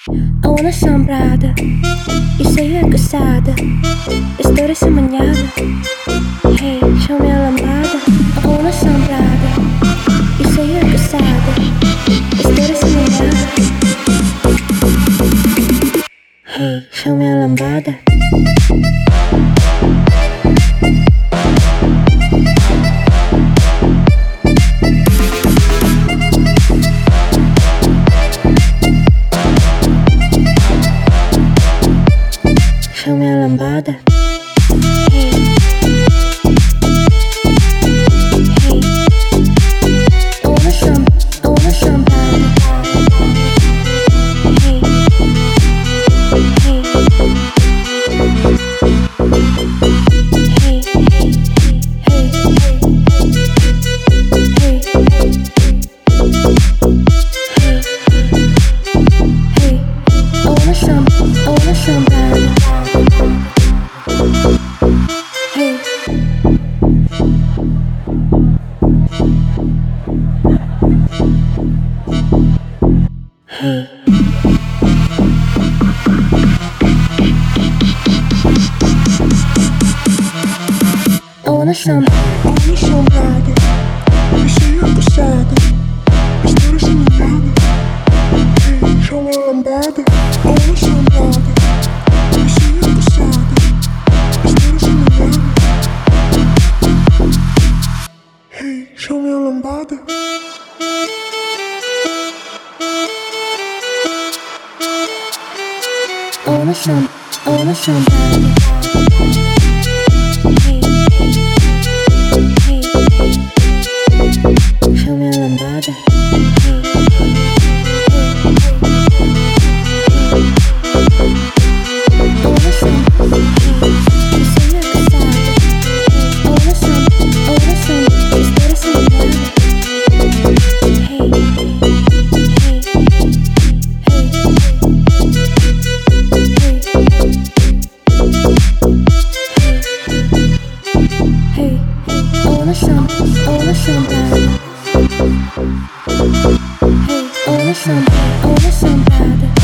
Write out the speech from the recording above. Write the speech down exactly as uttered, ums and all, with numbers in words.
Una assombrada, isso aí é caçada. História semanhada. Hey, chame a lambada. Una assombrada, isso aí é caçada. História semanhada. Hey, chame a lambada. Chame a lambada. Hey. Hey. I wanna some, I wanna somebody. Hey. Hey. Hey, hey, hey, hey, hey, hey. I wanna some, I wanna somebody. Hey. Hey. I wanna some, I wanna somebody. Isso aí é caçada. História semanhada. Hey, chama a lambada. I wanna somebody. Isso aí é caçada. História semanhada. Hey, chama a lambada. I wanna some, I wanna somebody. Hey, hey, hey. Show me a lambada. Hey, hey, hey. I wanna some, hey. Isso aí é caçada. I wanna some, I wanna some. História semanhada. Hey, hey, hey, hey. Hey, I wanna some, I wanna somebody. Hey, I wanna some, I wanna somebody.